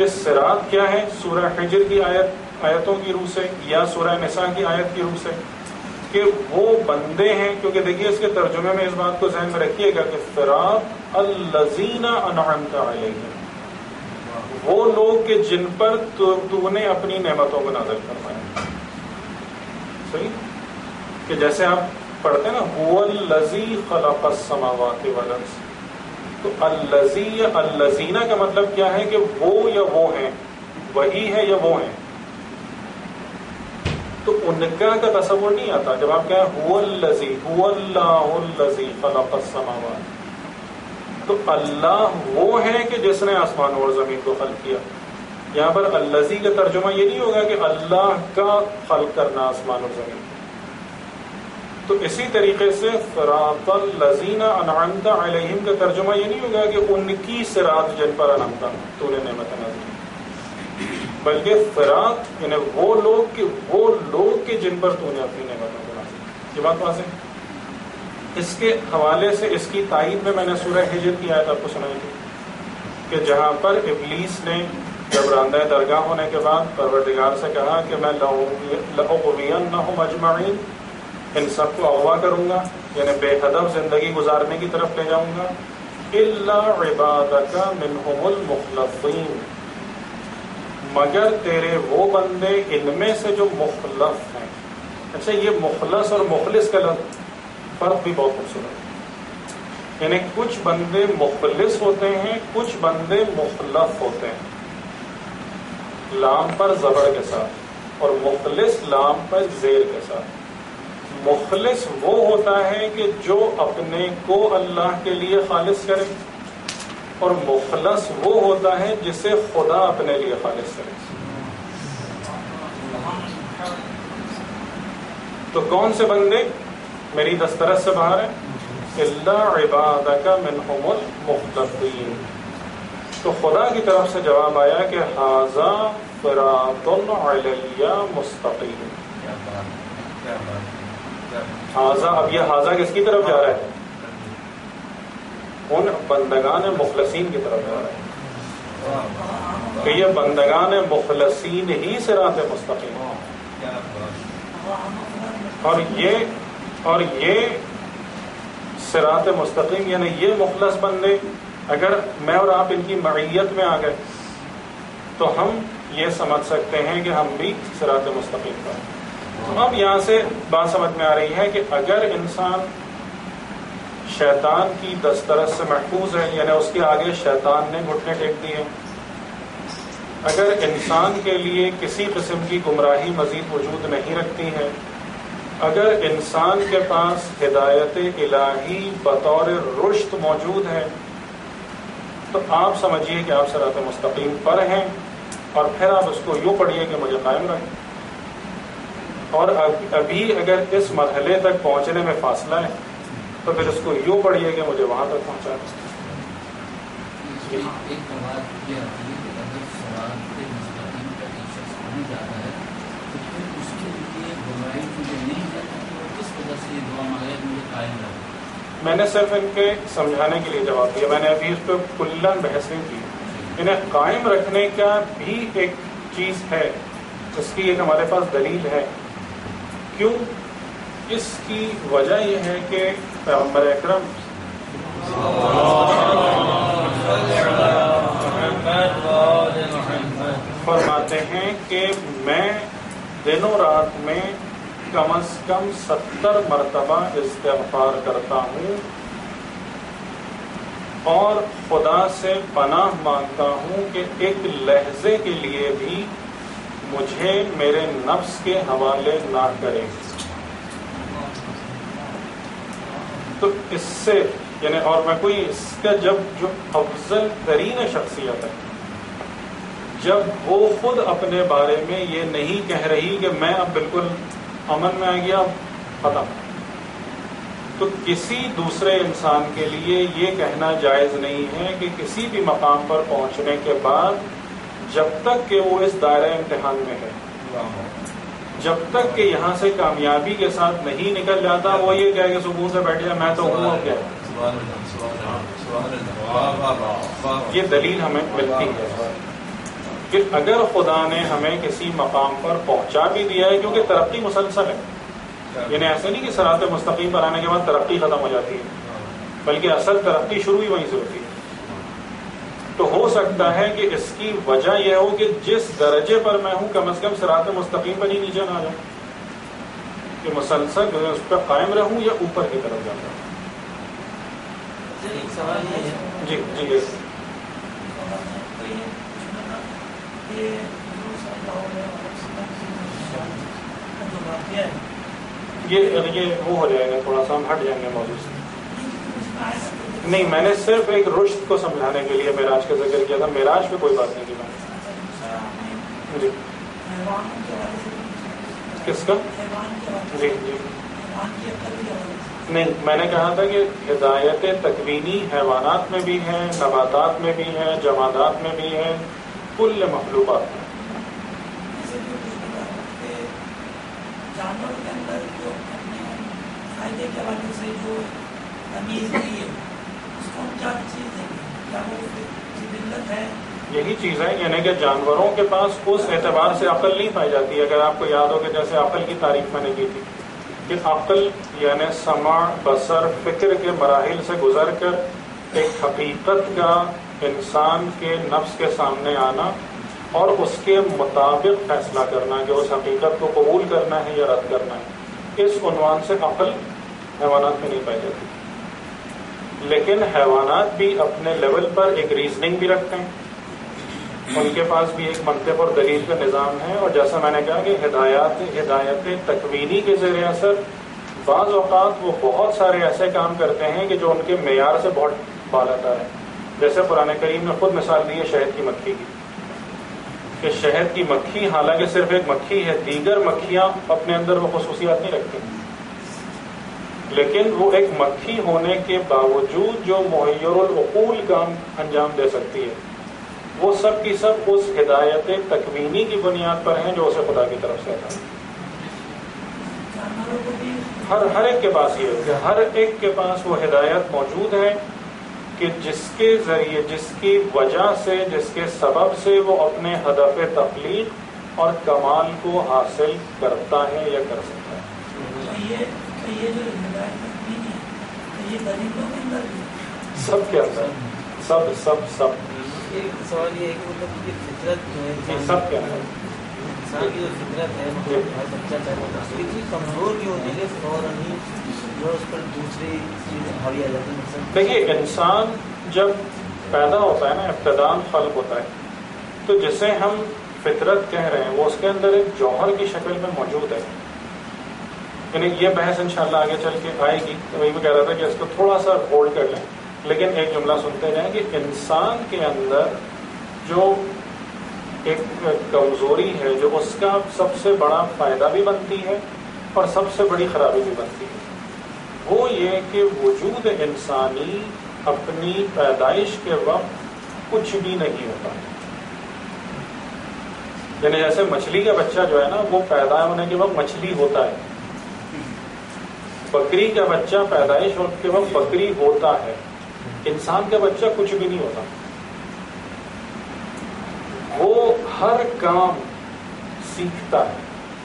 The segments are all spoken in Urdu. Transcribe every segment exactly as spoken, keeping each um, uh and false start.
کہ صراط کیا ہے سورہ حجر کی آیت آیتوں کی روح سے یا سورہ نساء کی آیت کی روح سے، کہ وہ بندے ہیں. کیونکہ دیکھیے اس کے ترجمے میں اس بات کو ذہن میں رکھیے گا کہ صراط الذین انعمت علیہم، وہ لوگ کہ جن پر تو, تو نے اپنی نعمتوں کو نازل فرمایا. صحیح کہ جیسے آپ پڑھتے ہیں نا هو الذی خلق السماوات والارض، تو الذی الذین کا مطلب کیا ہے کہ وہ یا وہ ہیں، وہی ہے یا وہ ہیں. تو ان کا کا تصور نہیں آتا جب آپ کہیں هو الذی هو اللہ الذی خلق السماوات، تو اللہ وہ ہے کہ جس نے آسمان اور زمین کو خلق کیا. یہاں پر الذی کا ترجمہ یہ نہیں ہوگا کہ اللہ کا خلق کرنا آسمان اور زمین. تو اسی طریقے سے صراط الذین انعمت علیہم کا ترجمہ یہ نہیں ہوگا کہ ان کی صراط جن پر انعمت تو نے نعمت نازل، بلکہ صراط یعنی وہ لوگ کہ وہ لوگ کہ جن پر تو نے اپنی نعمتوں کو نازل. یہ بات واضح. اس کے حوالے سے اس کی تائید میں میں نے سورہ حجر کی آیت آپ کو سنائی تھی کہ جہاں پر ابلیس نے جب راندہ درگاہ ہونے کے بعد پروردگار سے کہا کہ میں لأغوینہم اجمعین، ان سب کو اغوا کروں گا، یعنی بے ہدف زندگی گزارنے کی طرف لے جاؤں گا، الا عبادک منہم المخلصین، مگر تیرے وہ بندے ان میں سے جو مخلص ہیں. اچھا یہ مخلص اور مخلص کا فرق بھی بہت خوبصورت ہے. یعنی کچھ بندے مخلص ہوتے ہیں، کچھ بندے مخلص ہوتے ہیں، لام پر زبر کے ساتھ، اور مخلص لام پر زیر کے ساتھ. مخلص وہ ہوتا ہے کہ جو اپنے کو اللہ کے لیے خالص کرے، اور مخلص وہ ہوتا ہے جسے خدا اپنے لیے خالص کرے. تو کون سے بندے میری دسترس سے باہر ہیں؟ الا عبادک منہم المخلصین. تو خدا کی طرف سے جواب آیا کہ ھذا صراط علی مستقیم. ھذا، اب یہ ھذا کس کی طرف جا رہا ہے؟ ان بندگان مخلصین کی طرف جا رہا ہے کہ یہ بندگان مخلصین ہی صراط مستقیم. اور یہ اور یہ صراط مستقیم یعنی یہ مخلص بندے اگر میں اور آپ ان کی معیت میں آ گئے تو ہم یہ سمجھ سکتے ہیں کہ ہم بھی صراط مستقیم پر. تو اب یہاں سے بات سمجھ میں آ رہی ہے کہ اگر انسان شیطان کی دسترس سے محفوظ ہے، یعنی اس کے آگے شیطان نے گھٹنے ٹیک دیے، اگر انسان کے لیے کسی قسم کی گمراہی مزید وجود نہیں رکھتی ہے، اگر انسان کے پاس ہدایت الہی بطور رشد موجود ہے، تو آپ سمجھیے کہ آپ صراط مستقیم پر ہیں. اور پھر آپ اس کو یوں پڑھیے کہ مجھے قائم رکھیں. اور ابھی اگر اس مرحلے تک پہنچنے میں فاصلہ ہے تو پھر اس کو یوں پڑھیے کہ مجھے وہاں تک پہنچا دیں. میں نے صرف ان کے سمجھانے کے لیے جواب دیا، میں نے ابھی اس پہ کلن بحث نہیں کی. انہیں قائم رکھنے کا بھی ایک چیز ہے، اس کی ایک ہمارے پاس دلیل ہے. کیوں؟ اس کی وجہ یہ ہے کہ پیغمبر اکرم فرماتے ہیں کہ میں دن و رات میں کم از کم ستر مرتبہ استغفار کرتا ہوں اور خدا سے پناہ مانگتا ہوں کہ ایک لحظے کے لیے بھی مجھے میرے نفس کے حوالے نہ کرے. تو اس سے یعنی اور میں کوئی اس کا جب جو افضل ترین شخصیت ہے، جب وہ خود اپنے بارے میں یہ نہیں کہہ رہی کہ میں اب بالکل امن میں آ گیا ختم، تو کسی دوسرے انسان کے لیے یہ کہنا جائز نہیں ہے کہ کسی بھی مقام پر پہنچنے کے بعد جب تک کہ وہ اس دائرہ امتحان میں ہے، جب تک کہ یہاں سے کامیابی کے ساتھ نہیں نکل جاتا، وہ یہ کہے کہ سکون سے بیٹھ جائے میں تو ہوں اب کیا. یہ دلیل ہمیں ملتی ہے. کہ اگر خدا نے ہمیں کسی مقام پر پہنچا بھی دیا ہے، کیونکہ ترقی مسلسل ہے، یعنی ایسے نہیں کہ صراط مستقیم پر آنے کے بعد ترقی ختم ہو جاتی ہے، بلکہ اصل ترقی شروع ہی وہیں سے ہوتی ہے. تو ہو سکتا ہے کہ اس کی وجہ یہ ہو کہ جس درجے پر میں ہوں کم از کم صراط مستقیم پر ہی نیچے نہ آ جاؤں، کہ مسلسل جو ہے اس پر قائم رہوں یا اوپر کی طرف جاتا ہوں. ایک سوال یہ ہے جی جی جی یہ یہ وہ ہو جائے گا، تھوڑا سا ہم ہٹ جائیں گے موضوع سے. نہیں، میں نے صرف ایک رشد کو سمجھانے کے لیے معراج کا ذکر کیا تھا، معراج پہ کوئی بات نہیں کی میں نے. جی کس کا؟ جی جی نہیں، میں نے کہا تھا کہ ہدایت تکوینی حیوانات میں بھی ہے، نباتات میں بھی ہے، جمادات میں بھی ہے، کل مخلوقات میں. جانور کے اندر جو اپنے فائدے کے حوالے سے جو تمیز ہوئی ہے اس کو ہم کیا چیز دیں گے؟ کیا وہ ذلت ہے؟ یہی چیز ہے، یعنی کہ جانوروں کے پاس اس اعتبار سے عقل نہیں پائی جاتی. اگر آپ کو یاد ہو کہ جیسے عقل کی تعریف میں نے کی تھی کہ عقل یعنی سمع، بصر، فکر کے مراحل سے گزر کر ایک حقیقت کا انسان کے نفس کے سامنے آنا اور اس کے مطابق فیصلہ کرنا کہ اس حقیقت کو قبول کرنا ہے یا رد کرنا ہے. اس عنوان سے عقل حیوانات میں نہیں پائی جاتی. لیکن حیوانات بھی اپنے لیول پر ایک ریزننگ بھی رکھتے ہیں، ان کے پاس بھی ایک منطق اور دلیل کا نظام ہے. اور جیسا میں نے کہا کہ ہدایات ہدایت تکوینی کے زیر اثر بعض اوقات وہ بہت سارے ایسے کام کرتے ہیں کہ جو ان کے معیار سے بہت بالاتر ہے. جیسے قرآن کریم نے خود مثال دی ہے شہد کی مکھی کی، کہ شہد کی مکھی حالانکہ صرف ایک مکھی ہے، دیگر مکھیاں اپنے اندر وہ خصوصیات نہیں رکھتی، لیکن وہ ایک مکھی ہونے کے باوجود جو محیر العقول کام انجام دے سکتی ہے، وہ سب کی سب اس ہدایت تکوینی کی بنیاد پر ہیں جو اسے خدا کی طرف سے آتا ہے. ہر ہر ایک کے پاس یہ ہے کہ ہر ایک کے پاس وہ ہدایت موجود ہے کہ جس کے ذریعے، جس کی وجہ سے، جس کے سبب سے وہ اپنے ہدف تخلیق اور کمال کو حاصل کرتا ہے یا کر سکتا ہے. سب کے اندر، سب سب سب ایک سوال یہ ہے کہ مطلب یہ فطرت جو ہے سب کے اندر انسان کی جو فطرت ہے، مطلب ہر بچہ چاہے اتنی کمزور کی ہوتی ہے فوراً ہی جو اس پر دوسری چیزیں حاوی آ جاتی ہیں. دیکھیے، انسان جب پیدا ہوتا ہے نا، ابتداء خلق ہوتا ہے، تو جسے ہم فطرت کہہ رہے ہیں وہ اس کے اندر ایک جوہر کی شکل میں موجود ہے. یعنی یہ بحث انشاءاللہ آگے چل کے آئے گی، تو وہی میں کہہ رہا تھا کہ اس کو تھوڑا سا ہولڈ کر لیں. لیکن ایک جملہ سنتے جائیں کہ انسان کے اندر جو ایک کمزوری ہے، جو اس کا سب سے بڑا فائدہ بھی بنتی ہے اور سب سے بڑی خرابی بھی بنتی ہے، وہ یہ کہ وجود انسانی اپنی پیدائش کے وقت کچھ بھی نہیں ہوتا. یعنی جیسے مچھلی کا بچہ جو ہے نا، وہ پیدا ہونے کے وقت مچھلی ہوتا ہے، بکری کا بچہ پیدائش کے وقت بکری ہوتا ہے. انسان کا بچہ کچھ بھی نہیں ہوتا، وہ ہر کام سیکھتا ہے.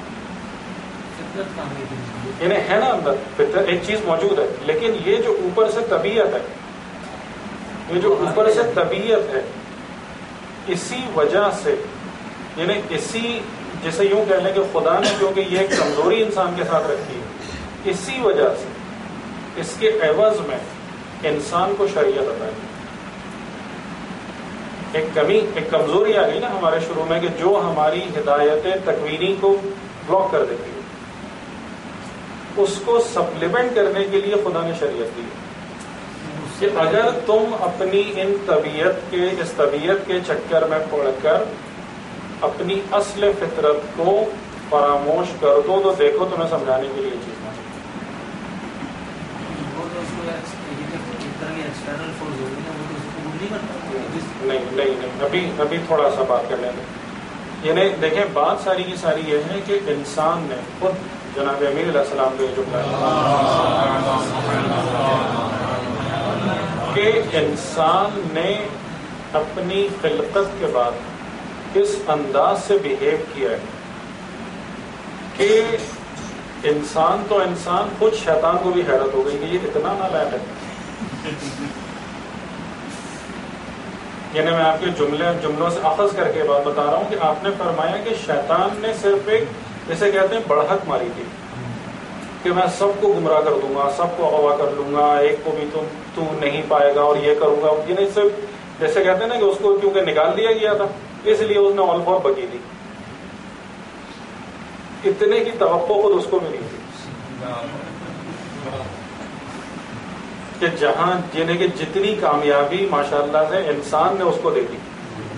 یعنی ہے نا اندر فطرت ایک چیز موجود ہے، لیکن یہ جو اوپر سے طبیعت ہے، یہ جو اوپر سے طبیعت ہے، اسی وجہ سے، یعنی اسی جیسے یوں کہہ لیں کہ خدا نے کیونکہ یہ ایک کمزوری انسان کے ساتھ رکھی ہے، اسی وجہ سے اس کے عوض میں انسان کو شریعت عطا کی. ایک کمی، ایک کمزوری آ گئی نا ہمارے شروع میں کہ جو ہماری ہدایت تکوینی کو بلاک کر دیتی ہے، اس کو سپلیمنٹ کرنے کے لیے خدا نے شریعت دی کہ اگر تم اپنی ان طبیعت کے اس طبیعت کے چکر میں پڑ کر اپنی اصل فطرت کو فراموش کر دو تو دیکھو تمہیں سمجھانے کے لیے چیز نہیں نہیں نہیں ابھی ابھی تھوڑا سا بات کر لیں گے. یعنی دیکھیں بات ساری کی ساری یہ ہے کہ انسان نے خود جناب امیر علیہ السلام کو یہ جملہ کہ انسان نے اپنی خلقت کے بعد اس انداز سے بہیو کیا ہے کہ انسان تو انسان، خود شیطان کو بھی حیرت ہو گئی کہ یہ اتنا نالائق ہے. یعنی میں آپ کے جملے جملوں سے اخذ کر کے بات بتا رہا ہوں کہ آپ نے فرمایا کہ شیطان نے صرف ایک جیسے کہتے ہیں بڑھک ماری تھی کہ میں سب کو گمراہ کر دوں گا، سب کو اغوا کر لوں گا، ایک کو بھی تم تو نہیں پائے گا اور یہ کروں گا. یعنی صرف جیسے کہتے ہیں نا کہ اس کو کیونکہ نکال دیا گیا تھا اس لیے اس نے آل فور بکی دی. اتنے کی توقع خود اس کو بھی نہیں تھی کہ جہاں جنہیں کہ جتنی کامیابی ماشاءاللہ سے انسان نے اس کو دے دی.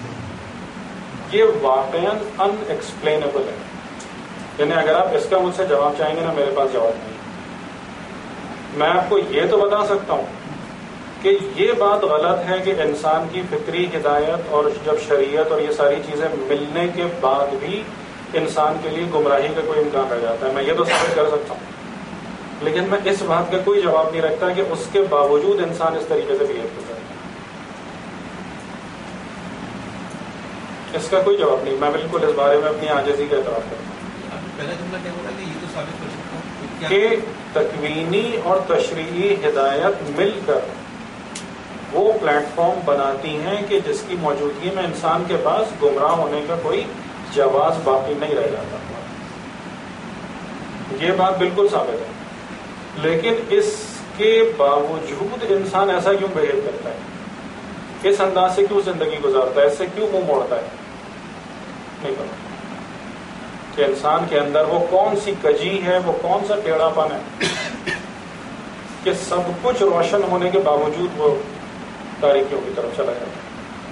یہ واقعاً ان ایکسپلینیبل ہے. یعنی اگر آپ اس کا مجھ سے جواب چاہیں گے نا، میرے پاس جواب نہیں. میں آپ کو یہ تو بتا سکتا ہوں کہ یہ بات غلط ہے کہ انسان کی فطری ہدایت اور جب شریعت اور یہ ساری چیزیں ملنے کے بعد بھی انسان کے لیے گمراہی کا کوئی امکان رہ جاتا ہے. میں یہ تو ثابت کر سکتا ہوں، لیکن میں اس بات کا کوئی جواب نہیں رکھتا کہ اس کے باوجود انسان اس طریقے سے بہیو کرتا ہے. اس کا کوئی جواب نہیں. میں بالکل اس بارے میں اپنی عاجزی کا اعتراف کرتا ہوں پہلا جملہ کیا بولا کہ یہ تو ثابت کر سکتا ہوں کہ تکوینی اور تشریعی ہدایت مل کر وہ پلیٹ فارم بناتی ہیں کہ جس کی موجودگی میں انسان کے پاس گمراہ ہونے کا کوئی جواز باقی نہیں رہ جاتا. یہ بات بالکل ثابت ہے. لیکن اس کے باوجود انسان ایسا کیوں بہیو کرتا ہے، اس انداز سے کیوں زندگی گزارتا ہے، اس سے کیوں منہ موڑتا ہے، نہیں پتا کہ انسان کے اندر وہ کون سی کجی ہے، وہ کون سا ٹیڑھا پن ہے کہ سب کچھ روشن ہونے کے باوجود وہ تاریکیوں کی طرف چلا جاتا ہے.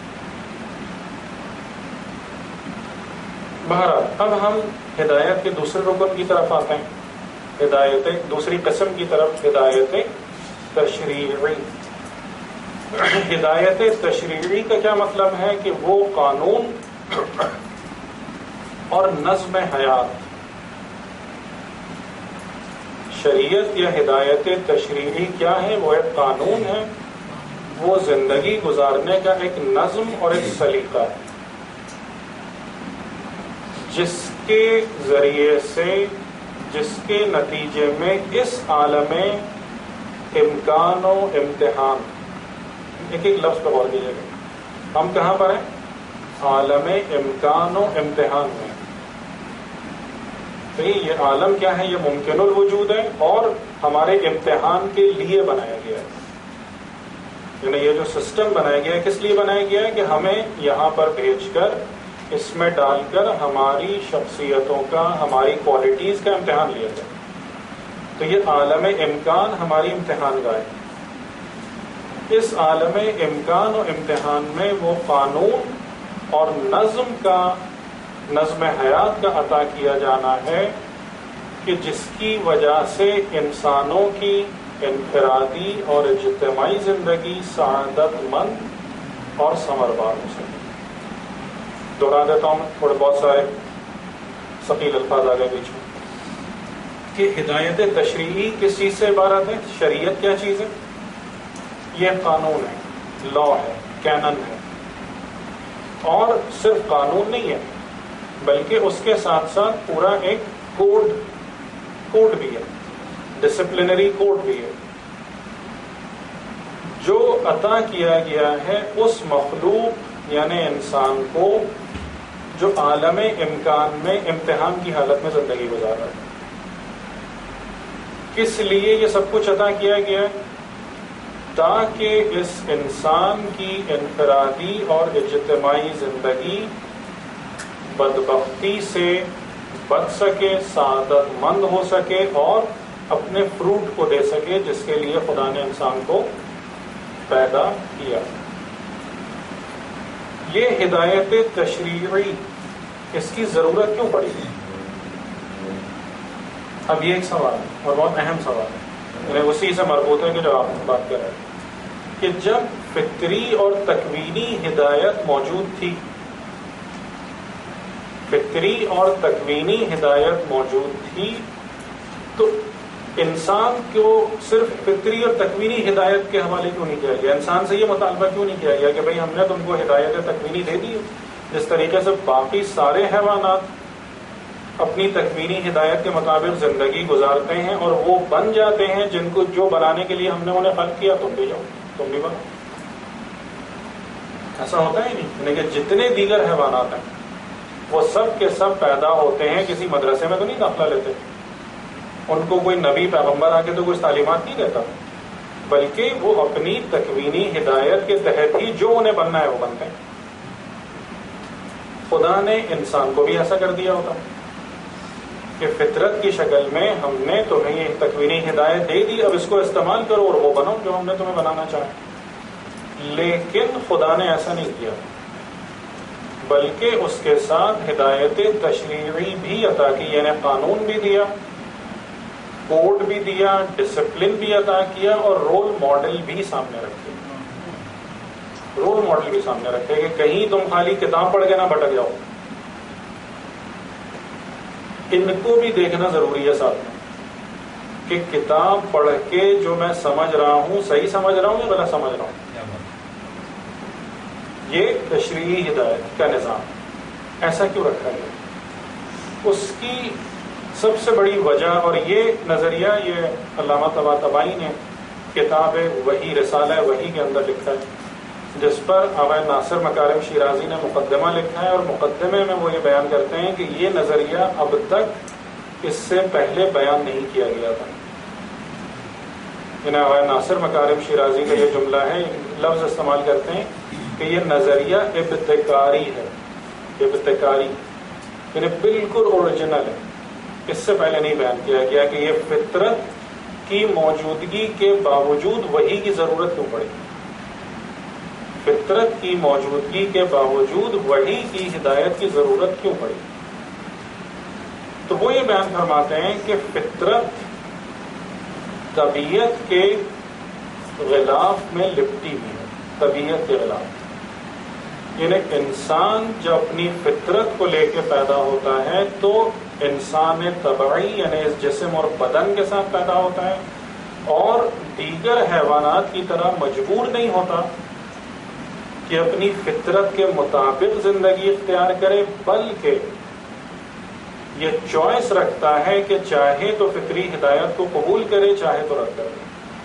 بہرحال اب ہم ہدایت کے دوسرے رکن کی طرف آتے ہیں، ہدایت دوسری قسم کی طرف، ہدایت تشریعی. ہدایت تشریعی کا کیا مطلب ہے کہ وہ قانون اور نظم حیات. شریعت یا ہدایت تشریعی کیا ہے؟ وہ ایک قانون ہے، وہ زندگی گزارنے کا ایک نظم اور ایک سلیقہ ہے جس کے ذریعے سے، جس کے نتیجے میں اس عالم امکان و امتحان، ایک ایک لفظ پہ غور کیجیے گا، ہم کہاں پر ہیں؟ عالم امکان و امتحان میں. تو یہ عالم کیا ہے؟ یہ ممکن الوجود ہے اور ہمارے امتحان کے لیے بنایا گیا ہے. یعنی یہ جو سسٹم بنایا گیا ہے کس لیے بنایا گیا ہے؟ کہ ہمیں یہاں پر بھیج کر اس میں ڈال کر ہماری شخصیتوں کا، ہماری کوالٹیز کا امتحان لیا جائے. تو یہ عالم امکان ہماری امتحان گاہ ہے. اس عالم امکان و امتحان میں وہ قانون اور نظم کا، نظم حیات کا عطا کیا جانا ہے کہ جس کی وجہ سے انسانوں کی انفرادی اور اجتماعی زندگی سعادت مند اور ثمربار ہو سکے. دوہرا دیتا ہوں، تھوڑے بہت سارے ثقیل الفاظ آگے بیچ میں کہ ہدایت تشریعی کس چیز سے عبارت ہے؟ شریعت کیا چیز ہے؟ یہ قانون ہے، لا ہے، کینن ہے. اور صرف قانون نہیں ہے بلکہ اس کے ساتھ ساتھ پورا ایک کوڈ کوڈ بھی ہے، ڈسپلنری کوڈ بھی ہے جو عطا کیا گیا ہے اس مخلوق یعنی انسان کو جو عالم امکان میں امتحان کی حالت میں زندگی گزار رہا ہے. کس لیے یہ سب کچھ عطا کیا گیا ہے؟ تاکہ اس انسان کی انفرادی اور اجتماعی زندگی بدبختی سے بچ سکے، سعادت مند ہو سکے اور اپنے فروٹ کو دے سکے جس کے لیے خدا نے انسان کو پیدا کیا. یہ ہدایت تشریعی اس کی ضرورت کیوں پڑی؟ اب یہ ایک سوال ہے اور بہت اہم سوال ہے، یعنی اسی سے مربوط ہے کہ جو آپ بات کر رہے ہیں کہ جب فطری اور تکوینی ہدایت موجود تھی، فطری اور تکوینی ہدایت موجود تھی تو انسان کو صرف فطری اور تکوینی ہدایت کے حوالے کیوں نہیں کیا گیا؟ انسان سے یہ مطالبہ کیوں نہیں کیا گیا کہ بھئی ہم نے تم کو ہدایت تکوینی دے دی جس طریقے سے باقی سارے حیوانات اپنی تکوینی ہدایت کے مطابق زندگی گزارتے ہیں اور وہ بن جاتے ہیں جن کو جو بنانے کے لیے ہم نے انہیں خلق کیا، تم بھی جاؤ، تم بھی بنو. ایسا ہوتا ہے نہیں. لیکن جتنے دیگر حیوانات ہیں وہ سب کے سب پیدا ہوتے ہیں، کسی مدرسے میں تو نہیں داخلہ لیتے، ان کو کوئی نبی پیغمبر آ کے تو کوئی تعلیمات نہیں دیتا، بلکہ وہ اپنی تکوینی ہدایت کے تحت ہی جو انہیں بننا ہے وہ بنتے ہیں. خدا نے انسان کو بھی ایسا کر دیا ہوتا کہ فطرت کی شکل میں ہم نے تمہیں یہ تکوینی ہدایت دے دی، اب اس کو استعمال کرو اور وہ بنو جو ہم نے تمہیں بنانا چاہا. لیکن خدا نے ایسا نہیں کیا، بلکہ اس کے ساتھ ہدایت تشریعی بھی عطا کی، یعنی قانون بھی دیا، کوڈ بھی دیا، ڈسپلن بھی عطا کیا، اور رول ماڈل بھی سامنے رکھے. رول ماڈل بھی سامنے رکھے کہ کہیں تم خالی کتاب پڑھ کے نہ بھٹک جاؤ. ان کو بھی دیکھنا ضروری ہے ساتھ میں کہ کتاب پڑھ کے جو میں سمجھ رہا ہوں صحیح سمجھ رہا ہوں یا غلط سمجھ رہا ہوں. یہ تشریعی ہدایت کا نظام ایسا کیوں رکھا گیا؟ اس کی سب سے بڑی وجہ، اور یہ نظریہ یہ علامہ طباطبائی نے کتاب وحی رسالہ وحی کے اندر لکھا ہے، جس پر آبائے ناصر مکارم شیرازی نے مقدمہ لکھا ہے، اور مقدمے میں وہ یہ بیان کرتے ہیں کہ یہ نظریہ اب تک اس سے پہلے بیان نہیں کیا گیا تھا. یعنی آبائے ناصر مکارم شیرازی کا یہ جملہ ہے، لفظ استعمال کرتے ہیں کہ یہ نظریہ ابتکاری ہے. ابتکاری یعنی بالکل اوریجنل ہے، اس سے پہلے نہیں بیان کیا گیا کہ یہ فطرت کی موجودگی کے باوجود وحی کی ضرورت کیوں پڑی. فطرت کی موجودگی کے باوجود وحی کی ہدایت کی ضرورت کیوں پڑی. تو وہ یہ بیان فرماتے ہیں کہ فطرت طبیعت کے غلاف میں لپٹی ہوئی ہے. طبیعت کے غلاف یعنی انسان جب اپنی فطرت کو لے کے پیدا ہوتا ہے تو انسان طبعی یعنی اس جسم اور بدن کے ساتھ پیدا ہوتا ہے، اور دیگر حیوانات کی طرح مجبور نہیں ہوتا کہ اپنی فطرت کے مطابق زندگی اختیار کرے، بلکہ یہ چوائس رکھتا ہے کہ چاہے تو فطری ہدایت کو قبول کرے، چاہے تو رد کرے.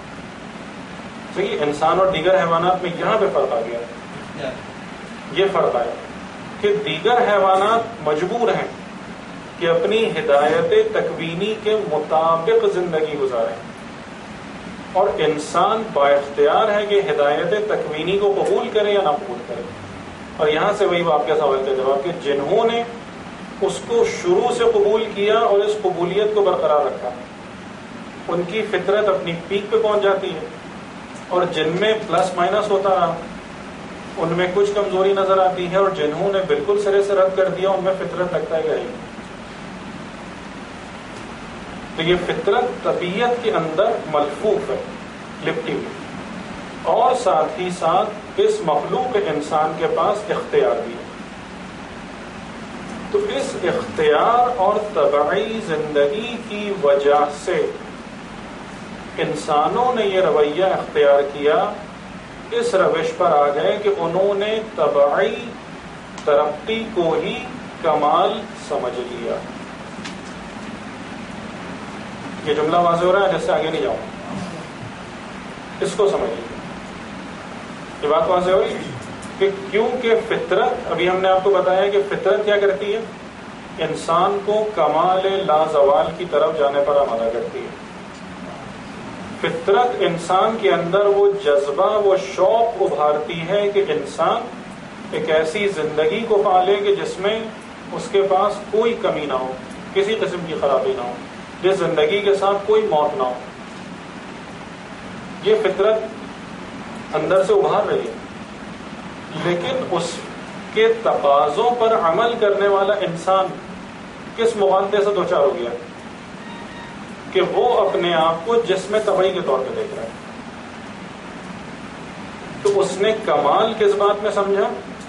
صحیح. انسان اور دیگر حیوانات میں یہاں پہ فرق آ گیا. یہ فرق آیا کہ دیگر حیوانات مجبور ہیں کہ اپنی ہدایت تکوینی کے مطابق زندگی گزاریں، اور انسان با اختیار ہے کہ ہدایت تکوینی کو قبول کرے یا نہ قبول کرے. اور یہاں سے وہی آپ کے سوال کا جواب کہ جنہوں نے اس کو شروع سے قبول کیا اور اس قبولیت کو برقرار رکھا، ان کی فطرت اپنی پیک پہ پہنچ جاتی ہے، اور جن میں پلس مائنس ہوتا رہا ان میں کچھ کمزوری نظر آتی ہے، اور جنہوں نے بالکل سرے سے رد کر دیا ان میں فطرت لگتا ہے گئی. تو یہ فطرت طبیعت کے اندر ملفوف ہے، لپٹی ہوئی، اور ساتھ ہی ساتھ اس مخلوق انسان کے پاس اختیار بھی ہے. تو اس اختیار اور طبعی زندگی کی وجہ سے انسانوں نے یہ رویہ اختیار کیا، اس روش پر آ گئے کہ انہوں نے طبعی ترقی کو ہی کمال سمجھ لیا. یہ جملہ واضح ہو رہا ہے، جس سے آگے نہیں جاؤں، اس کو سمجھ لیجیے. یہ بات واضح ہو رہی کہ کیونکہ فطرت، ابھی ہم نے آپ کو بتایا کہ فطرت کیا کرتی ہے، انسان کو کمال لازوال کی طرف جانے پر آمادہ کرتی ہے. فطرت انسان کے اندر وہ جذبہ، وہ شوق ابھارتی ہے کہ انسان ایک ایسی زندگی کو پالے کہ جس میں اس کے پاس کوئی کمی نہ ہو، کسی قسم کی خرابی نہ ہو، جس زندگی کے ساتھ کوئی موت نہ ہو. یہ فطرت اندر سے ابھار رہی ہے، لیکن اس کے تقاضوں پر عمل کرنے والا انسان کس مغالطے سے دوچار ہو گیا کہ وہ اپنے آپ کو جسم طبعی کے طور پہ دیکھ رہا ہے. تو اس نے کمال کس بات میں سمجھا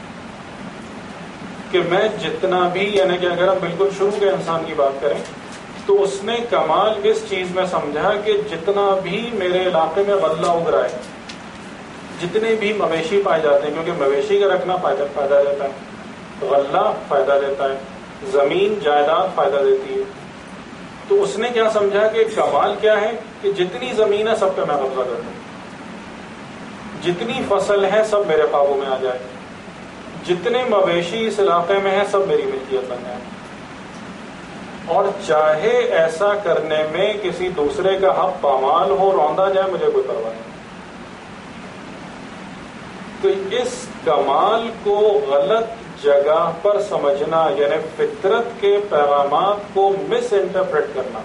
کہ میں جتنا بھی، یعنی کہ اگر ہم بالکل شروع کے انسان کی بات کریں تو اس نے کمال اس چیز میں سمجھا کہ جتنا بھی میرے علاقے میں غلہ اگ رہا ہے، جتنے بھی مویشی پائے جاتے ہیں، کیونکہ مویشی کا رکھنا فائدہ فائدہ رہتا ہے، غلہ فائدہ دیتا ہے, زمین جائیداد فائدہ دیتی ہے. تو اس نے کیا سمجھا کہ کمال کیا ہے کہ جتنی زمین ہے سب پہ میں قبضہ کر دوں, جتنی فصل ہے سب میرے قابو میں آ جائے, جتنے مویشی اس علاقے میں ہیں سب میری ملکیت بن جائیں, اور چاہے ایسا کرنے میں کسی دوسرے کا حق پامال ہو, روندا جائے, مجھے کوئی پرواہ نہیں. تو اس کمال کو غلط جگہ پر سمجھنا, یعنی فطرت کے پیغامات کو مس انٹرپریٹ کرنا.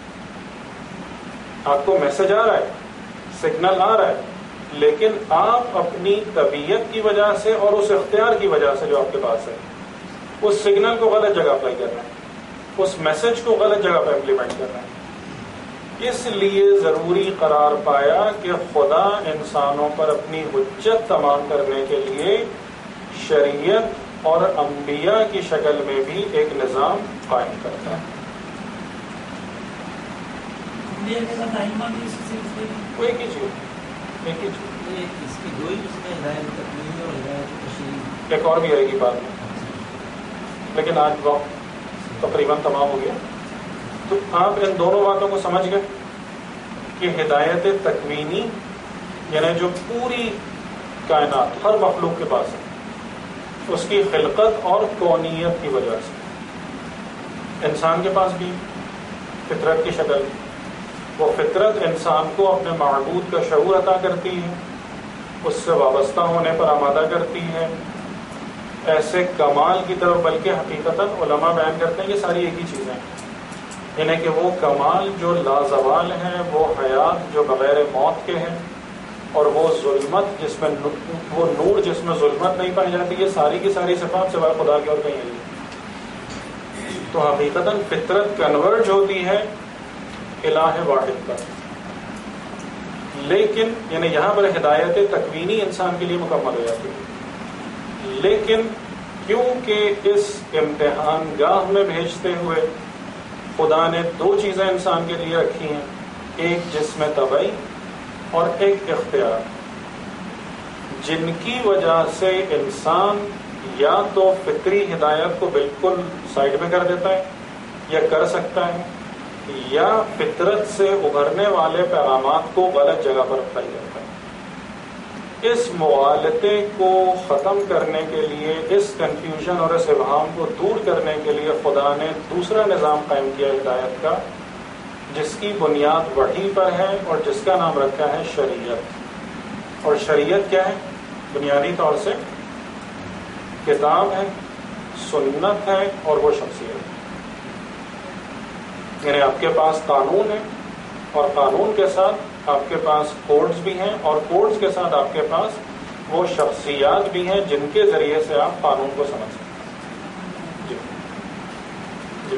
آپ کو میسج آ رہا ہے, سگنل آ رہا ہے, لیکن آپ اپنی طبیعت کی وجہ سے اور اس اختیار کی وجہ سے جو آپ کے پاس ہے, اس سگنل کو غلط جگہ اپلائی کر رہے ہیں, اس میسج کو غلط جگہ پہ امپلیمنٹ کر رہے ہیں. اس لیے ضروری قرار پایا کہ خدا انسانوں پر اپنی حجت تمام کرنے کے لیے شریعت اور انبیاء کی شکل میں بھی ایک نظام قائم کرتا ہے. وہ ایک ہی چیز ایک ہی چیز ایک اور بھی آئے گی بات میں, لیکن آج وقت تقریباً تمام ہو گیا. تو آپ ان دونوں باتوں کو سمجھ گئے کہ ہدایت تکوینی یعنی جو پوری کائنات ہر مخلوق کے پاس ہے, اس کی خلقت اور کونیت کی وجہ سے انسان کے پاس بھی فطرت کی شکل, وہ فطرت انسان کو اپنے معبود کا شعور عطا کرتی ہے, اس سے وابستہ ہونے پر آمادہ کرتی ہے ایسے کمال کی طرف. بلکہ حقیقتاً علماء بیان کرتے ہیں یہ ساری ایک ہی چیزیں ہیں, یعنی کہ وہ کمال جو لازوال ہیں, وہ حیات جو بغیر موت کے ہیں, اور وہ ظلمت جس میں وہ نور جس میں ظلمت نہیں پائی جاتی, یہ ساری کی ساری صفات سوائے خدا کی اور کہیں نہیں. تو حقیقتاً فطرت کنورج ہوتی ہے الہ واحد پر, لیکن یعنی یہاں پر ہدایت تکوینی انسان کے لیے مکمل ہو جاتی ہے. لیکن کیونکہ اس امتحان گاہ میں بھیجتے ہوئے خدا نے دو چیزیں انسان کے لیے رکھی ہیں, ایک جسم طبعی اور ایک اختیار, جن کی وجہ سے انسان یا تو فطری ہدایت کو بالکل سائڈ میں کر دیتا ہے یا کر سکتا ہے, یا فطرت سے ابھرنے والے پیغامات کو غلط جگہ پر اپلائی کرتا ہے. اس مغالطے کو ختم کرنے کے لیے, اس کنفیوژن اور اس ابہام کو دور کرنے کے لیے خدا نے دوسرا نظام قائم کیا ہدایت کا, جس کی بنیاد وحی پر ہے اور جس کا نام رکھا ہے شریعت. اور شریعت کیا ہے؟ بنیادی طور سے کتاب ہے, سنت ہے اور وہ شخصیت. یعنی آپ کے پاس قانون ہے اور قانون کے ساتھ آپ کے پاس کوڈز بھی ہیں, اور کوڈز کے ساتھ آپ کے پاس وہ شخصیات بھی ہیں جن کے ذریعے سے آپ قانون کو سمجھ سکتے ہیں. جی جی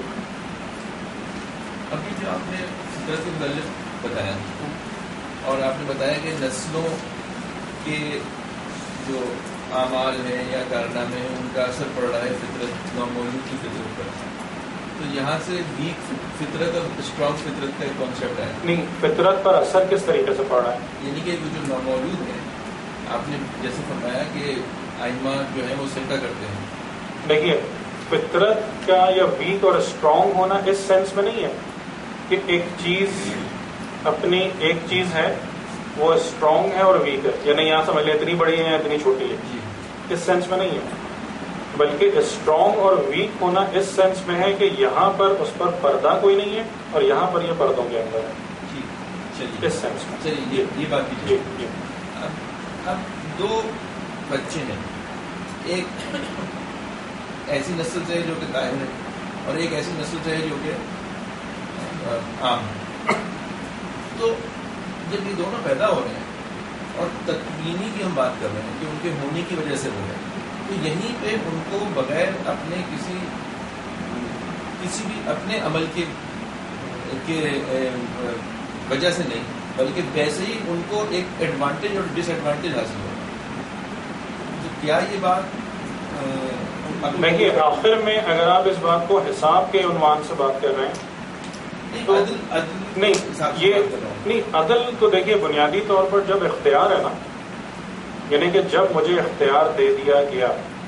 ابھی جو آپ نے فطرت کے متعلق بتایا اور آپ نے بتایا کہ نسلوں کے جو اعمال ہیں یا کارنامے ہیں ان کا اثر پڑ رہا ہے فطرت ناموجود کی فطرت پر, تو یہاں سے ویک فطرت اور اسٹرانگ فطرت کا ایک کانسیپٹ ہے. نہیں, فطرت پر اثر کس طریقے سے پڑ رہا ہے؟ یعنی کہ وہ جو ناموجود ہے, آپ نے جیسے فرمایا کہ آئمہ جو ہے وہ سجدہ کرتے ہیں. دیکھیے, فطرت کا یا ویک اور اسٹرانگ ہونا اس سینس میں نہیں ہے کہ ایک چیز اپنی ایک چیز ہے وہ اسٹرانگ ہے اور ویک ہے, یعنی یہاں سمجھ لیں اتنی بڑی ہے یا اتنی چھوٹی ہے, اس سینس میں نہیں ہے. بلکہ اسٹرانگ اور ویک ہونا اس سینس میں ہے کہ یہاں پر اس پر پردہ کوئی نہیں ہے اور یہاں پر یہ پردوں کے اندر ہے, اس سینس میں. چلیے یہ بات بھی جی جی. اب دو بچے ہیں, ایک ایسی نسل سے جو کہ طاہر ہے اور ایک ایسی نسل سے جو کہ عام ہے. تو جب یہ دونوں پیدا ہو رہے ہیں اور تکوینی کی ہم بات کر رہے ہیں کہ ان کے ہونے کی وجہ سے وہ ہے, تو یہیں پہ ان کو بغیر اپنے کسی کسی بھی اپنے عمل کے کے وجہ سے نہیں, بلکہ ویسے ہی ان کو ایک ایڈوانٹیج اور ڈس ایڈوانٹیج حاصل ہو. تو کیا یہ بات دیکھیے, آخر میں اگر آپ اس بات کو حساب کے عنوان سے بات کر رہے ہیں تو نہیں, یہ نہیں عدل تو دیکھیے بنیادی طور پر جب اختیار ہے نا, یعنی کہ جب مجھے اختیار دے دیا گیا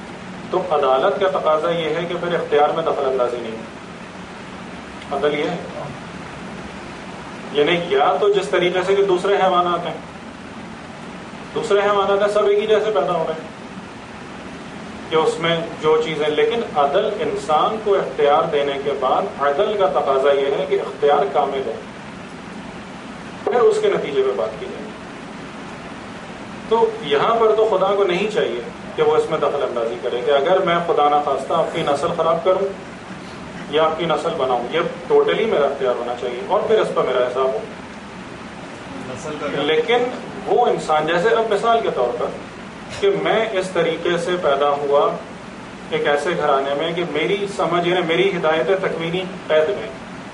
تو عدالت کا تقاضا یہ ہے کہ پھر اختیار میں دخل اندازی نہیں ہے. عدل یہ ہے یعنی یا تو جس طریقے سے کہ دوسرے حیوانات ہیں دوسرے حیوانات ہیں سب ایک ہی جیسے پیدا ہو رہے ہیں کہ اس میں جو چیزیں, لیکن عدل انسان کو اختیار دینے کے بعد عدل کا تقاضا یہ ہے کہ اختیار کامل ہے, پھر اس کے نتیجے پہ بات کی جائے. تو یہاں پر تو خدا کو نہیں چاہیے کہ وہ اس میں دخل اندازی کرے کہ اگر میں خدا نخواستہ آپ کی نسل خراب کروں یا آپ کی نسل بناؤں, یہ ٹوٹلی میرا اختیار ہونا چاہیے اور پھر اس پر میرا حساب ہو. لیکن وہ انسان, جیسے اب مثال کے طور پر کہ میں اس طریقے سے پیدا ہوا ایک ایسے گھرانے میں کہ میری سمجھ یعنی میری ہدایت تکوینی قید میں,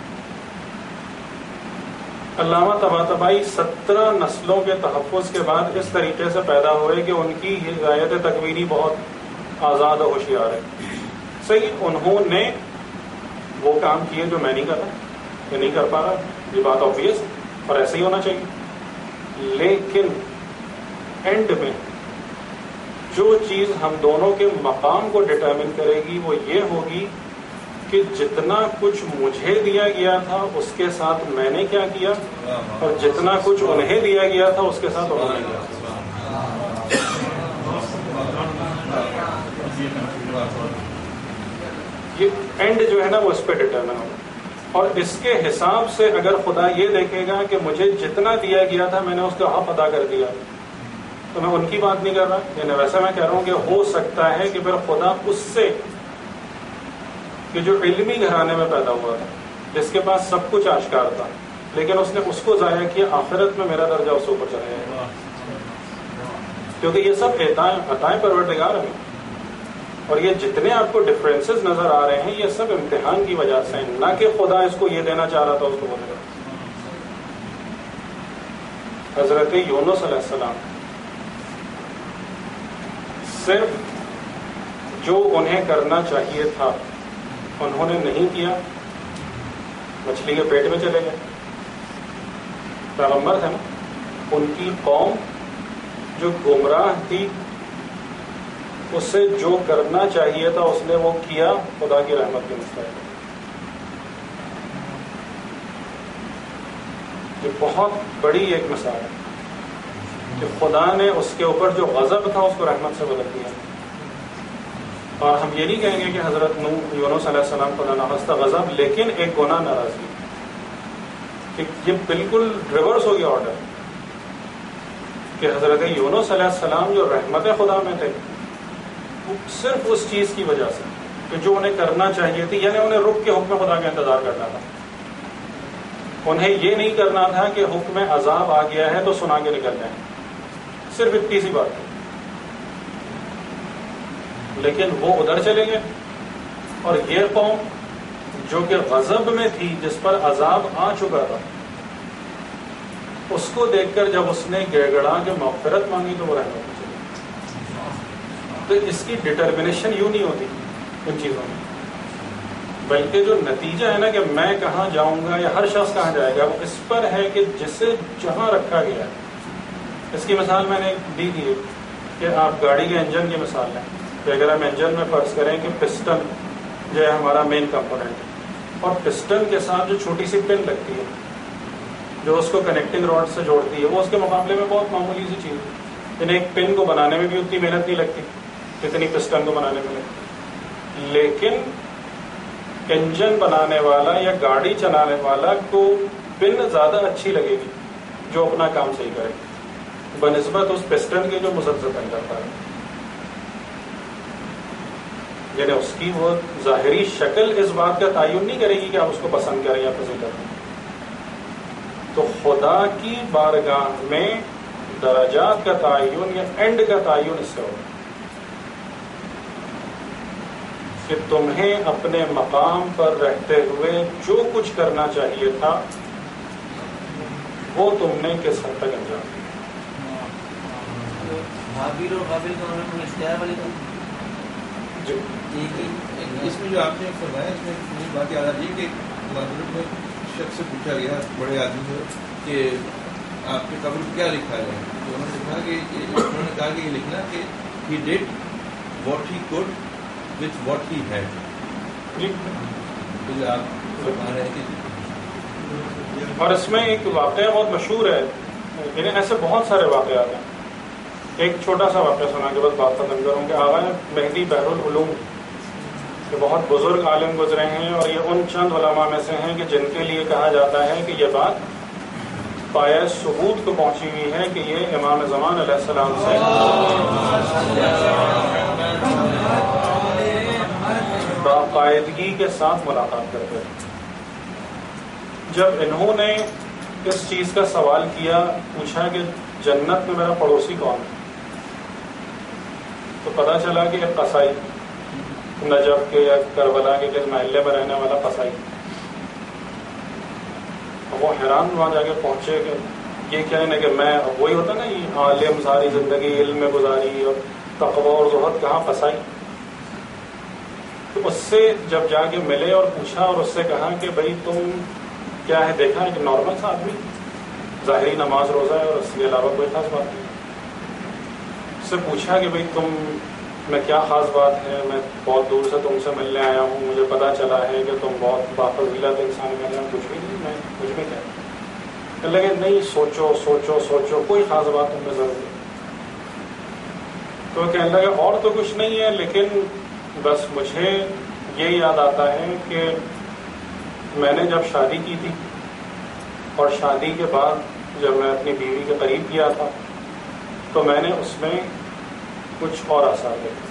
علامہ طباطبائی سترہ نسلوں کے تحفظ کے بعد اس طریقے سے پیدا ہوئے کہ ان کی ہدایت تکوینی بہت آزاد و ہوشیار ہے. صحیح, انہوں نے وہ کام کیے جو میں نہیں کر رہا, یہ نہیں کر پا رہا, یہ بات آبویس اور ایسے ہی ہونا چاہیے. لیکن اینڈ میں جو چیز ہم دونوں کے مقام کو ڈٹرمن کرے گی وہ یہ ہوگی کہ جتنا کچھ مجھے دیا گیا تھا اس کے ساتھ میں نے کیا کیا, اور جتنا کچھ انہیں دیا گیا تھا اس کے ساتھ انہوں نے کیا. یہ اینڈ جو ہے نا وہ اس پہ ڈٹرمن ہوگا. اور اس کے حساب سے اگر خدا یہ دیکھے گا کہ مجھے جتنا دیا گیا تھا میں نے اس کا حق ادا کر دیا, تو میں ان کی بات نہیں کر رہا, یعنی ویسا میں کہہ رہا ہوں کہ ہو سکتا ہے کہ پھر خدا اس سے کہ جو علمی گھرانے میں پیدا ہوا تھا جس کے پاس سب کچھ آشکار تھا, لیکن اس نے اس کو ضائع کیا, آخرت میں میرا درجہ اس اوپر چلا جائے گا, کیونکہ یہ سب عطائیں عطائیں پروردگار ہیں. اور یہ جتنے آپ کو ڈفرینسز نظر آ رہے ہیں یہ سب امتحان کی وجہ سے ہیں, نہ کہ خدا اس کو یہ دینا چاہ رہا تھا اس کو وہ دے رہا. حضرت یونس علیہ السلام صرف جو انہیں کرنا چاہیے تھا انہوں نے نہیں کیا, مچھلی کے پیٹ میں چلے گئے. پیغمبر تھے نا, ان کی قوم جو گمراہ تھی اس سے جو کرنا چاہیے تھا اس نے وہ کیا, خدا کی رحمت کے مستحق. یہ بہت بڑی ایک مثال ہے کہ خدا نے اس کے اوپر جو غضب تھا اس کو رحمت سے بدل دیا. اور ہم یہ نہیں کہیں گے کہ حضرت نوح یونس علیہ السلام خدا نخواستہ غضب, لیکن ایک گناہ ناراضگی, کہ یہ بالکل ریورس ہو گیا آرڈر کہ حضرت یونس علیہ السلام جو رحمت خدا میں تھے صرف اس چیز کی وجہ سے کہ جو انہیں کرنا چاہیے تھی, یعنی انہیں رک کے حکم خدا کا انتظار کرنا تھا. انہیں یہ نہیں کرنا تھا کہ حکم عذاب آ گیا ہے تو سنا کے نکل جائیں, صرف اتنی سی بات تھی. لیکن وہ ادھر چلے گئے, اور یہ قوم جو کہ غضب میں تھی جس پر عذاب آ چکا تھا, اس کو دیکھ کر جب اس نے گڑ گڑا کے مغفرت مانگی تو وہ رحمت میں چلی. تو اس کی ڈٹرمنیشن یوں نہیں ہوتی ان چیزوں میں, بلکہ جو نتیجہ ہے نا کہ میں کہاں جاؤں گا یا ہر شخص کہاں جائے گا, وہ اس پر ہے کہ جسے جہاں رکھا گیا ہے. اس کی مثال میں نے دی تھی کہ آپ گاڑی کے انجن کی مثال لیں کہ اگر ہم انجن میں فرض کریں کہ پسٹن جو ہے ہمارا مین کمپوننٹ ہے, اور پسٹن کے ساتھ جو چھوٹی سی پن لگتی ہے جو اس کو کنیکٹنگ راڈ سے جوڑتی ہے, وہ اس کے مقابلے میں بہت معمولی سی چیز ہے. یعنی ایک پن کو بنانے میں بھی اتنی محنت نہیں لگتی جتنی پسٹن کو بنانے میں لگتی. لیکن انجن بنانے والا یا گاڑی چلانے والا کو پن زیادہ اچھی لگے گی جو اپنا کام صحیح کرے بنسبت اس پسٹن کے جو مسلسل پن کرتا ہے. یعنی اس کی وہ ظاہری شکل اس بات کا تعین نہیں کرے گی کہ آپ اس کو پسند کریں یا پسند کریں. تو خدا کی بارگاہ میں درجات کا تعین یا اینڈ کا تعین اس سے ہوگا کہ تمہیں اپنے مقام پر رہتے ہوئے جو کچھ کرنا چاہیے تھا وہ تم نے کس حد تک انجام دیا. حابیل اور قابل کا انہوں نے اختیار والی تھا. جی اس میں جو آپ نے فرمایا اس میں مجھے بات یاد آ رہی ہے کہ مغرب میں شخص سے پوچھا گیا بڑے آدمی سے کہ آپ کے قبر کیا لکھا ہے, تو انہوں نے لکھا کہ انہوں نے کہا کہ یہ لکھنا کہ he did what he could with what he had. جی تو آپ فرما رہے ہیں کہ اور اس میں ایک واقعہ بہت مشہور ہے، یعنی ایسے بہت سارے واقعات ہیں. ایک چھوٹا سا واقعہ سنا کے بس بات ختم کروں کہ آغا مہدی بحر العلوم یہ بہت بزرگ عالم گزرے ہیں، اور یہ ان چند علماء میں سے ہیں کہ جن کے لیے کہا جاتا ہے کہ یہ بات پایہ ثبوت کو پہنچی ہوئی ہے کہ یہ امام زمان علیہ السلام سے باقاعدگی کے ساتھ ملاقات کرتے ہیں. جب انہوں نے اس چیز کا سوال کیا، پوچھا کہ جنت میں میرا پڑوسی کون ہے، تو پتا چلا کہ ایک قصائی، نجف کے یا کربلا کے کس محلے میں رہنے والا قصائی. وہ حیران وہاں جا کے پہنچے کہ یہ کیا ہے کہ میں وہی ہوتا نا، یہ عالم ساری زندگی علم میں گزاری اور تقوی اور زہد، کہاں قصائی. تو اس سے جب جا کے ملے اور پوچھا اور اس سے کہا کہ بھائی تم کیا ہے، دیکھا ہے کہ نارمل سا آدمی، ظاہری نماز روزہ ہے اور اس کے علاوہ کوئی خاص بات نہیں. اس سے پوچھا کہ بھائی تم میں کیا خاص بات ہے، میں بہت دور سے تم سے ملنے آیا ہوں، مجھے پتا چلا ہے کہ تم بہت بافضیلت انسان مل رہے ہیں. کچھ بھی نہیں، میں کچھ بھی کیا کہنے لگے نہیں سوچو سوچو سوچو کوئی خاص بات تم میں ضرور نہیں. تو کہنے لگے اور تو کچھ نہیں ہے، لیکن بس مجھے یہ یاد آتا ہے کہ میں نے جب شادی کی تھی اور شادی کے بعد جب میں اپنی بیوی کے قریب کیا تھا تو میں نے اس میں کچھ اور آثار دیکھے.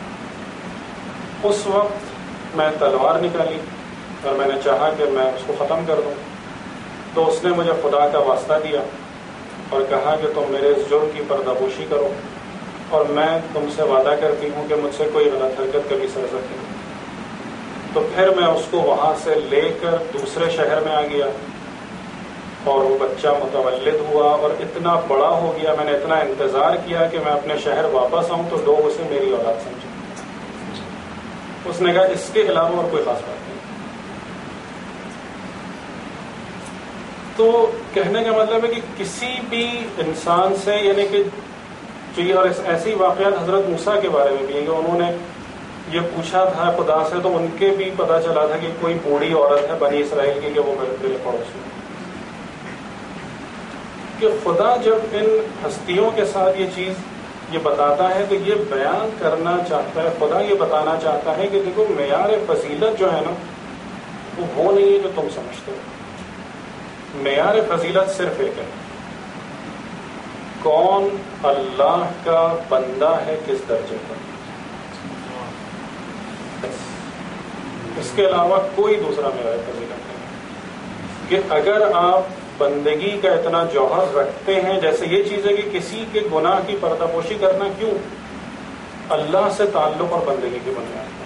اس وقت میں تلوار نکالی اور میں نے چاہا کہ میں اس کو ختم کر دوں، تو اس نے مجھے خدا کا واسطہ دیا اور کہا کہ تم میرے اس جرم کی پردہ پوشی کرو اور میں تم سے وعدہ کرتی ہوں کہ مجھ سے کوئی غلط حرکت کبھی سرزد نہیں. تو پھر میں اس کو وہاں سے لے کر دوسرے شہر میں آ گیا اور وہ بچہ متولد ہوا اور اتنا بڑا ہو گیا. میں نے اتنا انتظار کیا کہ میں اپنے شہر واپس آؤں تو لوگ اسے میری اولاد سمجھیں. اس نے کہا اس کے علاوہ اور کوئی خاص بات نہیں. تو کہنے کا مطلب ہے کہ کسی بھی انسان سے، یعنی کہ چاہیے، اور ایسے واقعات حضرت موسیٰ کے بارے میں بھی ہے کہ انہوں نے یہ پوچھا تھا خدا سے تو ان کے بھی پتا چلا تھا کہ کوئی بوڑھی عورت ہے بنی اسرائیل کی کہ وہ میرے پڑوس میں. کہ خدا جب ان ہستیوں کے ساتھ یہ چیز یہ بتاتا ہے تو یہ بیان کرنا چاہتا ہے، خدا یہ بتانا چاہتا ہے کہ دیکھو معیار فضیلت جو ہے نا وہ وہ نہیں ہے جو تم سمجھتے ہو. معیار فضیلت صرف ایک ہے، کون اللہ کا بندہ ہے کس درجے پر. اس کے علاوہ کوئی دوسرا معیار فضیلت نہیں. کہ اگر آپ بندگی کا اتنا جوہر رکھتے ہیں، جیسے یہ چیز ہے کہ کسی کے گناہ کی پردہ پوشی کرنا کیوں، اللہ سے تعلق اور بندگی کی بنیاد ہے.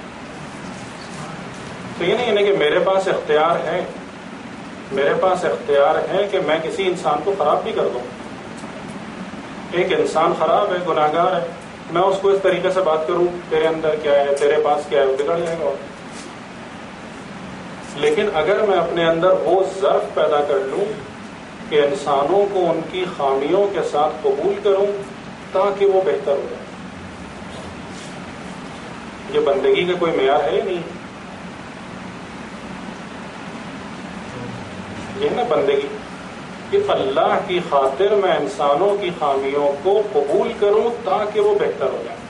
تو یہ نہیں ہے کہ میرے پاس اختیار ہے، میرے پاس اختیار ہے کہ میں کسی انسان کو خراب بھی کر دوں. ایک انسان خراب ہے، گناہ گار ہے، میں اس کو اس طریقے سے بات کروں تیرے اندر کیا ہے، تیرے پاس کیا ہے، وہ بگڑ جائے گا. لیکن اگر میں اپنے اندر وہ ظرف پیدا کر لوں کہ انسانوں کو ان کی خامیوں کے ساتھ قبول کروں تاکہ وہ بہتر ہو جائے، یہ بندگی کا کوئی معیار ہے نہیں. یہ ہے نا بندگی کہ اللہ کی خاطر میں انسانوں کی خامیوں کو قبول کروں تاکہ وہ بہتر ہو جائے.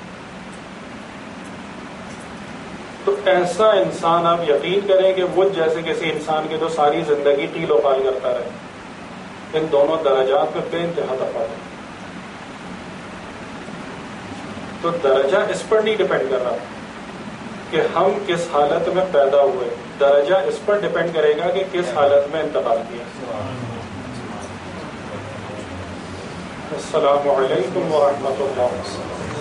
تو ایسا انسان آپ یقین کریں کہ وہ جیسے کسی انسان کے جو ساری زندگی قیل و قال کرتا رہے. ان دونوں درجات میں بے انتہا تفاوت ہے. تو درجہ اس پر نہیں ڈپینڈ کر رہا کہ ہم کس حالت میں پیدا ہوئے، درجہ اس پر ڈپینڈ کرے گا کہ کس حالت میں انتقال کیا. السلام علیکم ورحمۃ اللہ.